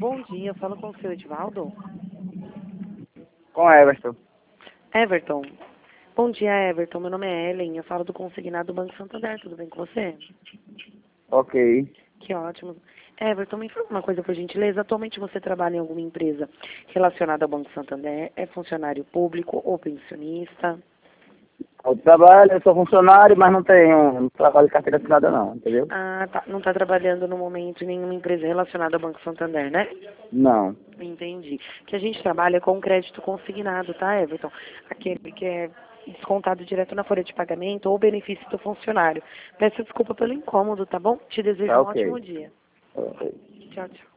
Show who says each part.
Speaker 1: bom dia. Eu falo com o seu Edivaldo.
Speaker 2: Com Everton.
Speaker 1: Everton. Bom dia, Everton. Meu nome é Ellen. Eu falo do consignado Banco Santander. Tudo bem com você?
Speaker 2: Ok.
Speaker 1: Que ótimo. Everton, me informa uma coisa, por gentileza. Atualmente você trabalha em alguma empresa relacionada ao Banco Santander? É funcionário público ou pensionista?
Speaker 2: Eu trabalho, eu sou funcionário, mas não trabalho de carteira assinada não, entendeu?
Speaker 1: Ah, tá. Não está trabalhando no momento em nenhuma empresa relacionada ao Banco Santander, né?
Speaker 2: Não.
Speaker 1: Entendi. Que a gente trabalha com crédito consignado, tá, Everton? Aquele que é descontado direto na folha de pagamento ou benefício do funcionário. Peço desculpa pelo incômodo, tá bom? Te desejo
Speaker 2: Tá
Speaker 1: um
Speaker 2: ok.
Speaker 1: ótimo dia.
Speaker 2: Ok.
Speaker 1: Tchau, tchau.